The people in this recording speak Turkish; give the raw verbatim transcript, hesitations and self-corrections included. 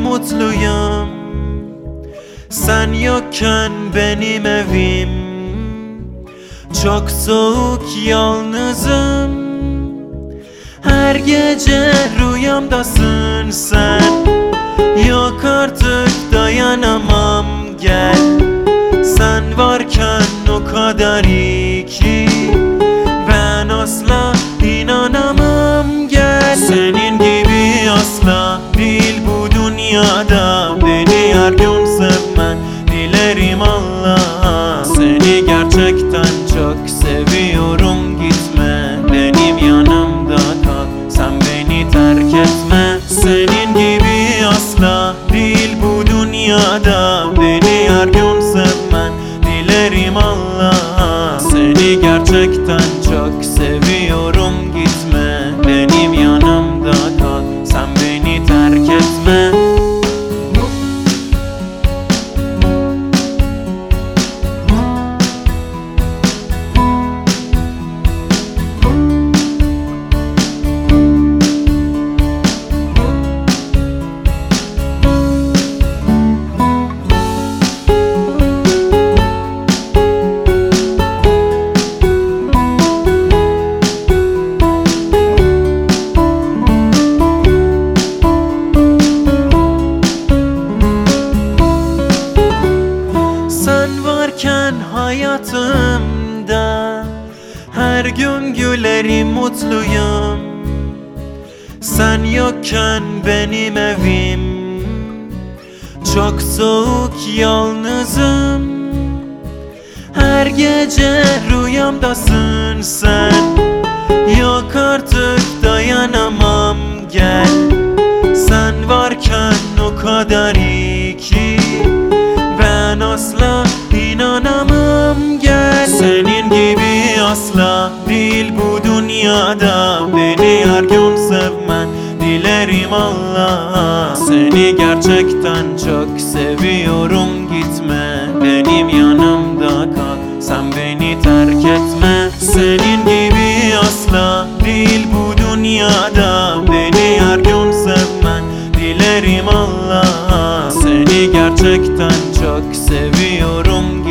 mutluyum. Sen yokken benim evim çok soğuk, yalnızım. Her gece rüyamdasın sen. Yok artık dayanamam, gel. Sen varken o kadar iyi ki ben asla inanamam, gel. Senin gibi asla değil bu dünyada, beni her gün sevmen dilerim Allah'a. Seni gerçekten çok seviyorum, gitme, benim yanımda kal, sen beni terk etme. Senin gibi asla değil bu dünyada, beni her gün sevmen dilerim Allah'a. Seni gerçekten çok seviyorum, gitme, benim yanımda kal, sen beni terk etme. Hayatımda her gün gülerim, mutluyum. Sen yokken benim evim çok soğuk, yalnızım. Her gece rüyamdasın sen. Yok artık dayanamam, gel. Sen varken o kadar iyi ki ben asla inanamam, gel. Senin gibi asla değil bu dünyada, beni her gün sevmen dilerim Allah'a. Seni gerçekten çok seviyorum, gitme, benim yanımda kal, sen beni terk etme. Senin gibi asla değil bu dünyada, beni her gün sevmen dilerim Allah'a. Seni gerçekten çok seviyorum,